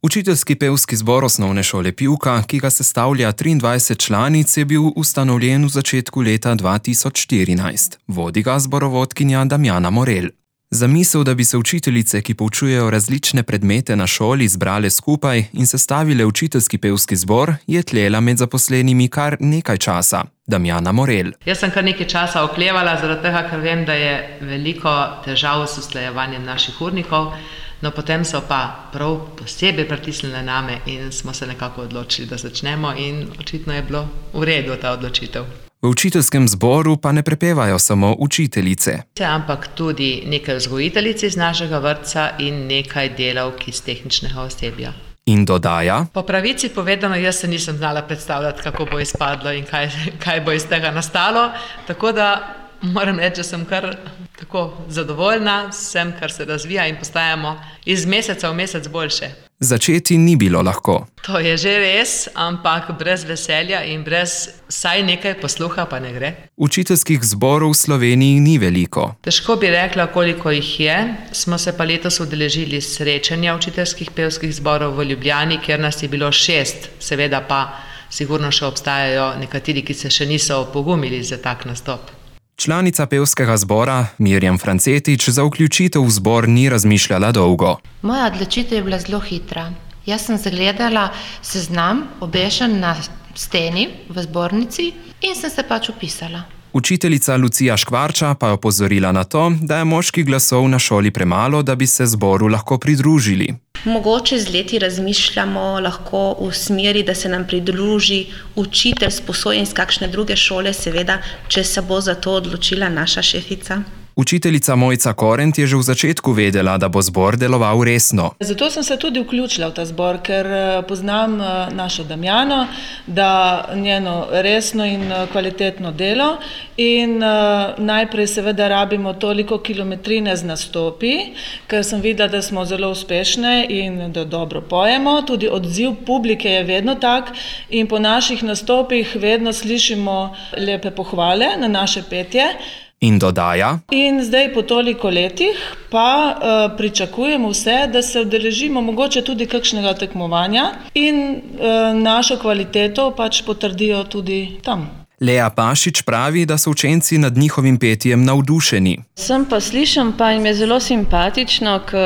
Učiteljski pevski zbor osnovne šole Pivka, ki ga sestavlja 23 članic, je bil ustanovljen v začetku leta 2014. Vodi ga zborovodkinja Damjana Morel. Zamisel, da bi se učiteljice, ki poučujejo različne predmete na šoli, zbrale skupaj in sestavile učiteljski pevski zbor, je tlela med zaposlenimi kar nekaj časa. Damjana Morel. Jaz sem kar nekaj časa oklevala, zaradi tega, ker vem, da je veliko težav s usklajevanjem naših urnikov. No, potem so pa prav posebej pritisnile name in smo se nekako odločili, da začnemo in očitno je bilo v redu ta odločitev. V učiteljskem zboru pa ne prepevajo samo učiteljice. Ampak tudi nekaj vzgojiteljic iz našega vrtca in nekaj delavk iz tehničnega osebja. In dodaja: Po pravici povedano, jaz se nisem znala predstavljati, kako bo izpadlo in kaj bo iz tega nastalo, tako da moram reči, da sem kar tako zadovoljna s tem, kar se razvija in postajamo iz meseca v mesec boljše. Začeti ni bilo lahko. To je že res, ampak brez veselja in brez vsaj nekaj posluha pa ne gre. Učiteljskih zborov v Sloveniji ni veliko. Težko bi rekla, koliko jih je. Smo se pa letos udeležili srečanja učiteljskih pevskih zborov v Ljubljani, kjer nas je bilo 6, seveda pa sigurno še obstajajo nekateri, ki se še niso opogumili za tak nastop. Članica pevskega zbora Mirjam Francetič za vključitev v zbor ni razmišljala dolgo. Moja odločitev je bila zelo hitra. Jaz sem zagledala seznam obešen na steni v zbornici in sem se pač vpisala. Učiteljica Lucija Škvarča pa je opozorila na to, da je moških glasov na šoli premalo, da bi se zboru lahko pridružili. Mogoče z leti razmišljamo lahko v smeri, da se nam pridruži učitelj sposojen iz kakšne druge šole, seveda, če se bo za to odločila naša šefica. Učiteljica Mojca Korent je že v začetku vedela, da bo zbor deloval resno. Zato sem se tudi vključila v ta zbor, ker poznam našo Damjano, da njeno resno in kvalitetno delo in najprej seveda rabimo toliko kilometrine z nastopi, ker sem videla, da smo zelo uspešne in da dobro pojemo. Tudi odziv publike je vedno tak in po naših nastopih vedno slišimo lepe pohvale na naše petje. In dodaja: In zdaj po toliko letih pa pričakujemo vse, da se udeležimo mogoče tudi kakšnega tekmovanja in našo kvaliteto pač potrdijo tudi tam. Lea Pašič pravi, da so učenci nad njihovim petjem navdušeni. Sem pa slišim, pa jim je zelo simpatično, ko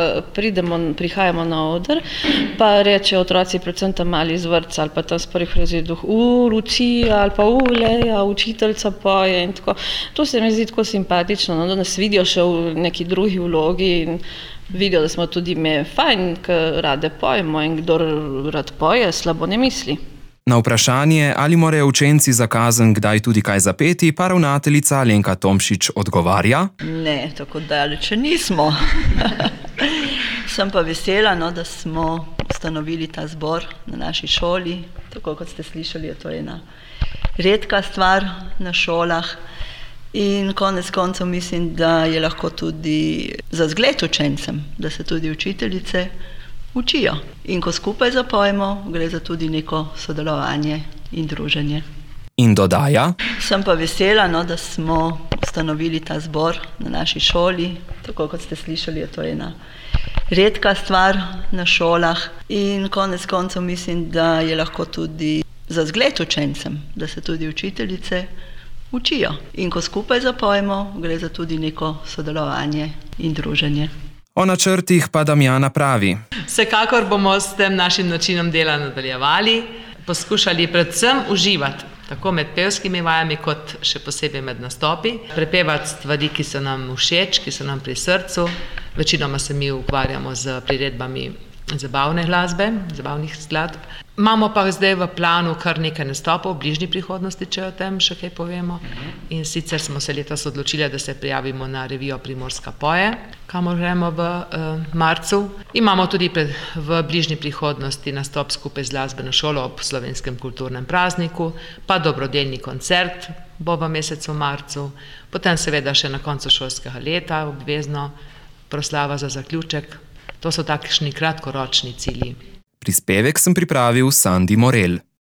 prihajamo na oder, pa rečejo otroci, predvsem tam mali iz vrtca ali pa tam z prvih razredov, Lucija ali pa Leja, učiteljica poje in tako. To se mi zdi tako simpatično, da nas vidijo še v neki drugi vlogi in vidijo, da smo tudi me fajn, ker rade pojemo in kdor rad poje, slabo ne misli. Na vprašanje, ali morajo učenci za kazen kdaj tudi kaj zapeti, pa ravnateljica Alenka Tomšič odgovarja: Ne, tako daleč nismo. Sem pa vesela, da smo ustanovili ta zbor na naši šoli. Tako kot ste slišali, je to ena redka stvar na šolah. In konec koncev mislim, da je lahko tudi za zgled učencem, da se tudi učiteljice učijo. In ko skupaj zapojemo, gre za tudi neko sodelovanje in druženje. In dodaja: Sem pa vesela, da smo ustanovili ta zbor na naši šoli. Tako kot ste slišali, je to ena redka stvar na šolah. In konec koncev mislim, da je lahko tudi za zgled učencem, da se tudi učiteljice učijo. In ko skupaj zapojemo, gre za tudi neko sodelovanje in druženje. O načrtih pa Damjana pravi: Vsekakor bomo s tem našim načinom dela nadaljevali, poskušali predvsem uživati, tako med pevskimi vajami, kot še posebej med nastopi, prepevati stvari, ki so nam všeč, ki so nam pri srcu. Večinoma se mi ukvarjamo z priredbami zabavne glasbe, zabavnih skladb. Imamo pa zdaj v planu kar nekaj nastopov v bližnji prihodnosti, če o tem še kaj povemo. In sicer smo se letos odločili, da se prijavimo na revijo Primorska poje, kamor gremo v marcu. Imamo tudi v bližnji prihodnosti nastop skupaj z glasbeno šolo ob slovenskem kulturnem prazniku, pa dobrodelni koncert bo v mesecu marcu, potem seveda še na koncu šolskega leta obvezno proslava za zaključek. To so takšni kratkoročni cilji. Prispevek sem pripravil Sandi Morel.